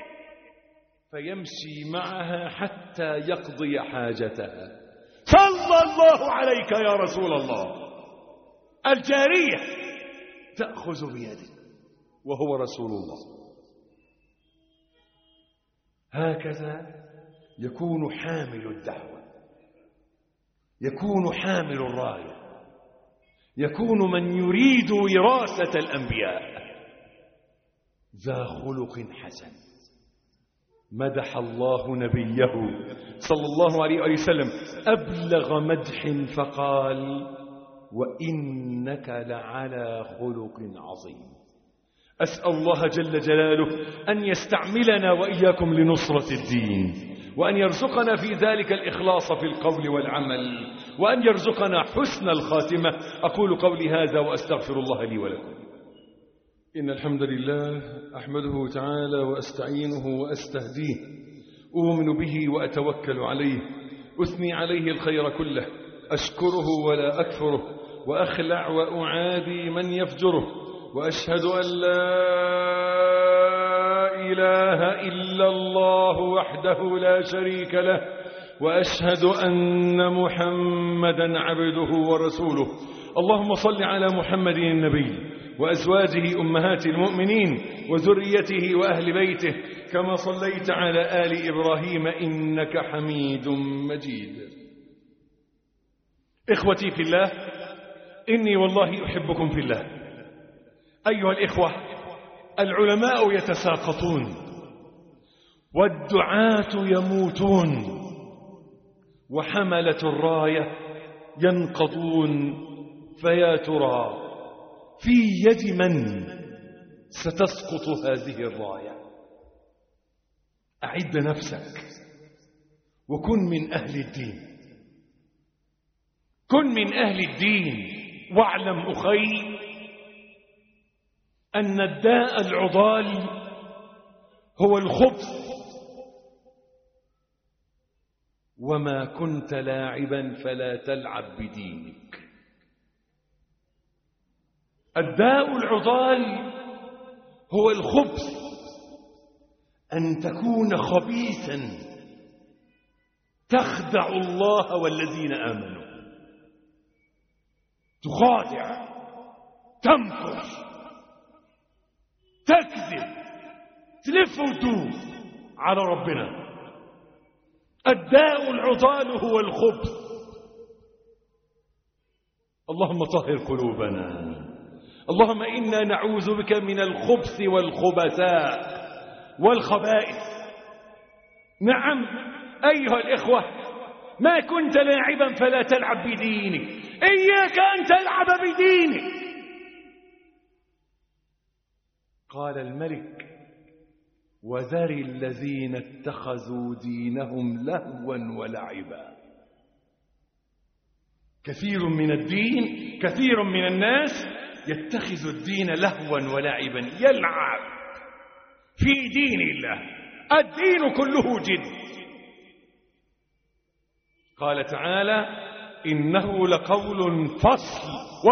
فيمشي معها حتى يقضي حاجتها. صلى الله عليك يا رسول الله. الجارية تأخذ بيده وهو رسول الله. هكذا يكون حامل الدعوة، يكون حامل الراية، يكون من يريد وراثة الأنبياء ذا خلق حسن. مدح الله نبيه صلى الله عليه وسلم أبلغ مدح فقال: وإنك لعلى خلق عظيم. أسأل الله جل جلاله أن يستعملنا وإياكم لنصرة الدين، وأن يرزقنا في ذلك الإخلاص في القول والعمل، وأن يرزقنا حسن الخاتمة. أقول قولي هذا وأستغفر الله لي ولكم. إن الحمد لله أحمده تعالى وأستعينه وأستهديه، أؤمن به وأتوكل عليه، أثني عليه الخير كله، أشكره ولا أكفره، وأخلع وأعادي من يفجره، وأشهد أن لا إله إلا الله وحده لا شريك له، وأشهد أن محمدا عبده ورسوله. اللهم صل على محمد النبي وأزواجه أمهات المؤمنين وذريته وأهل بيته كما صليت على آل إبراهيم إنك حميد مجيد. إخوتي في الله، إني والله أحبكم في الله. أيها الإخوة، العلماء يتساقطون والدعاة يموتون وحملة الراية ينقضون، فيا ترى في يد من ستسقط هذه الراية؟ أعد نفسك وكن من أهل الدين، كن من أهل الدين، واعلم أخي أن الداء العضال هو الخبث. وما كنت لاعبا فلا تلعب بدينك. الداء العضال هو الخبث، أن تكون خبيثا تخدع الله والذين آمنوا، تخادع، تمكر، تكذب، تلف وتدور على ربنا. الداء العضال هو الخبث. اللهم طهر قلوبنا، اللهم إنا نعوذ بك من الخبث والخبثاء والخبائث. نعم أيها الإخوة، ما كنت لاعبا فلا تلعب بدينك، إياك أن تلعب بدينك. قال الملك: وذر الذين اتخذوا دينهم لهوا ولعبا. كثير من الدين، كثير من الناس يتخذ الدين لهوا ولعبا، يلعب في دين الله. الدين كله جد. قال تعالى: إنه لقول فصل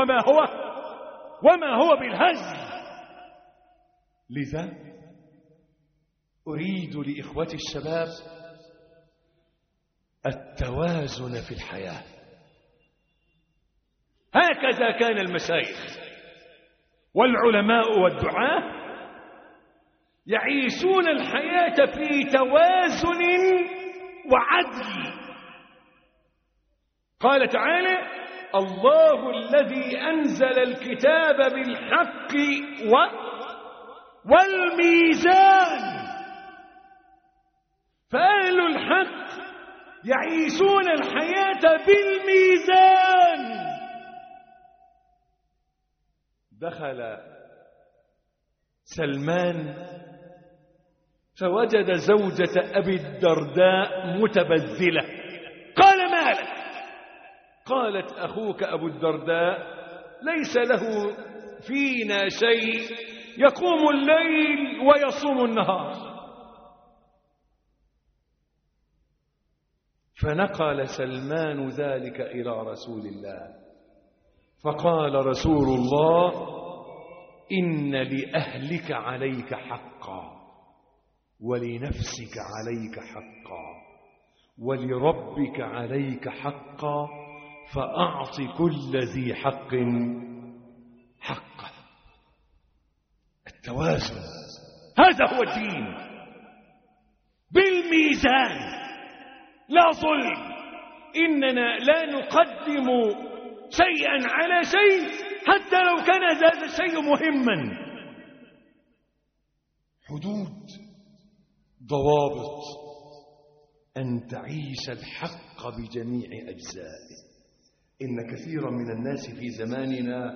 وما هو بالهزل. لذا أريد لإخوتي الشباب التوازن في الحياة. هكذا كان المشايخ والعلماء والدعاة يعيشون الحياة في توازن وعدل. قال تعالى: الله الذي أنزل الكتاب بالحق والميزان. فأهل الحق يعيشون الحياة بالميزان. دخل سلمان فوجد زوجة أبي الدرداء متبذلة. قال: ما لك؟ قالت: أخوك أبو الدرداء ليس له فينا شيء، يقوم الليل ويصوم النهار. فنقل سلمان ذلك إلى رسول الله، فقال رسول الله: إن لأهلك عليك حقا، ولنفسك عليك حقا، ولربك عليك حقا، فأعط كل ذي حق حقه. توازن. هذا هو الدين بالميزان، لا ظلم. إننا لا نقدم شيئا على شيء حتى لو كان هذا الشيء مهما. حدود، ضوابط، أن تعيش الحق بجميع أجزائه. إن كثيرا من الناس في زماننا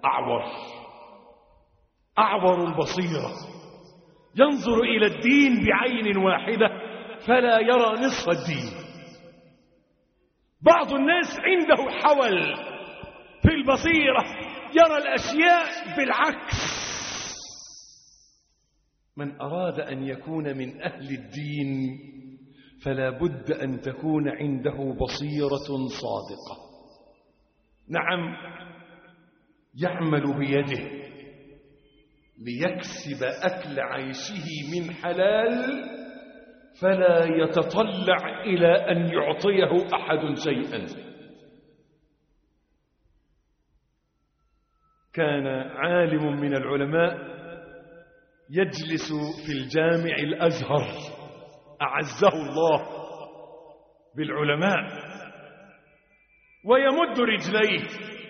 أعور البصيرة، ينظر إلى الدين بعين واحدة فلا يرى نصف الدين. بعض الناس عنده حول في البصيرة، يرى الأشياء بالعكس. من أراد أن يكون من أهل الدين فلا بد أن تكون عنده بصيرة صادقة. نعم، يعمل بيده ليكسب أكل عيشه من حلال، فلا يتطلع إلى أن يعطيه أحد شيئا. كان عالم من العلماء يجلس في الجامع الأزهر، أعزه الله بالعلماء، ويمد رجليه،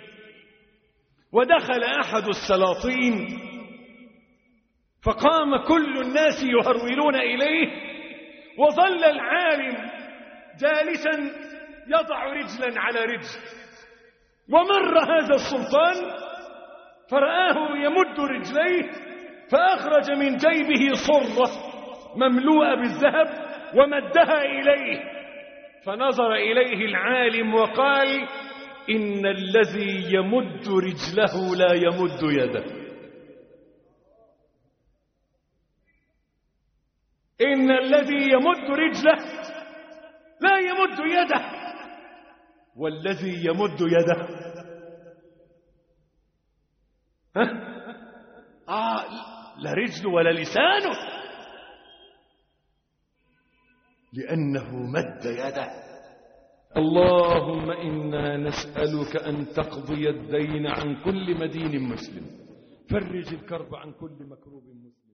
ودخل أحد السلاطين فقام كل الناس يهرولون إليه، وظل العالم جالسا يضع رجلا على رجل. ومر هذا السلطان فرآه يمد رجليه، فأخرج من جيبه صرة مملوءة بالذهب ومدها إليه، فنظر إليه العالم وقال: إن الذي يمد رجله لا يمد يده. إن الذي يمد رجله لا يمد يده، والذي يمد يده لا رجل ولا لسانه، لأنه مد يده. اللهم إنا نسألك أن تقضي الدين عن كل مدين مسلم، فرج الكرب عن كل مكروب مسلم.